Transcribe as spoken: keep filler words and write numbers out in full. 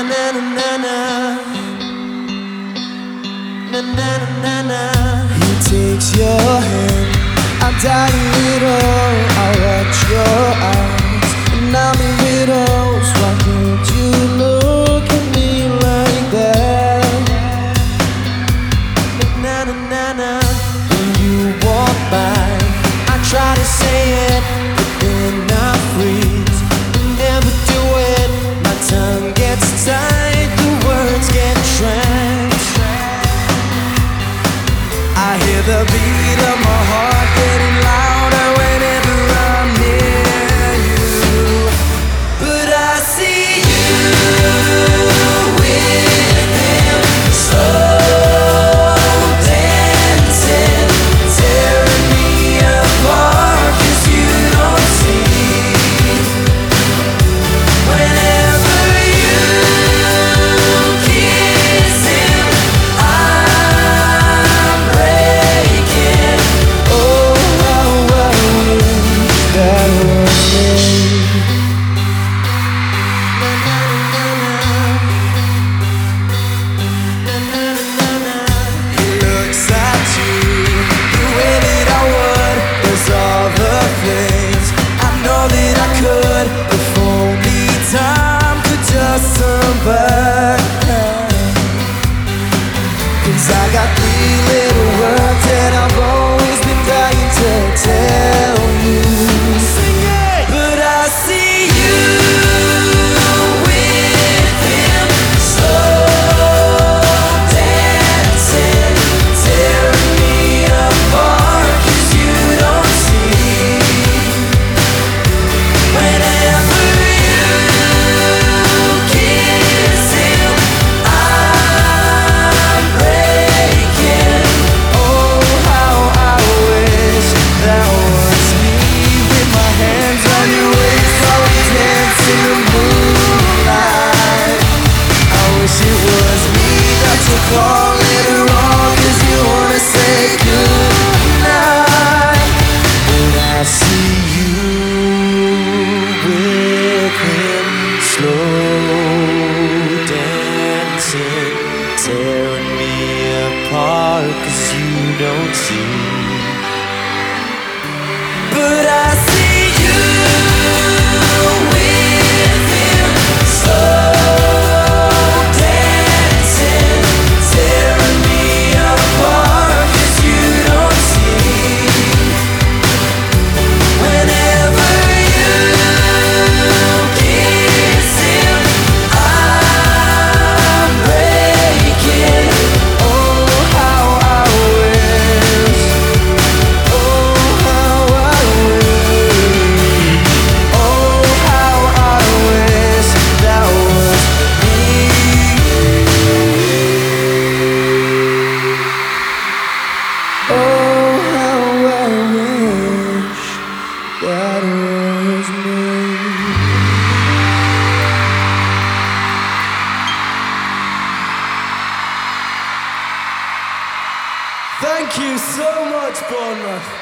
na na na na na na na na. He takes your hand, I die a little. I watch your eyes, and I'm a little. So why can't you look at me like that? Na na na na. When you walk by, I try to say it, but then I freeze. I never do it. My tongue gets tied, the words get trapped. I hear the beat of my heart getting louder whenever I'm near you. But I see you with him, slow dancing, tearing me apart, 'cause you don't see. Whenever you kiss him, I'm breaking. Oh, how I wish that was me. He looks at you the way that I would. There's all the things I know that I could, if only time could just turn back. 'Cause I got three little words that I've always been dying to tell you. But I see you with him, slow dancing, tearing me apart, 'cause you don't see. Whenever you kiss him, I'm breaking. Oh, how I wish that was me, with my hands on your waist while we dance in the moonlight. I wish it was me that took all later on, 'cause you wanna say goodnight. But I see you with him, slow dancing, tearing me apart, 'cause you don't see. But I see you with him, slow dancing, tearing me apart, 'cause you don't see. Whenever you kiss him, I'm breaking. Oh, how I wish. Oh, how I wish. Oh, how I wish that was me. Oh, how I wish that was me. Thank you so much, Bournemouth.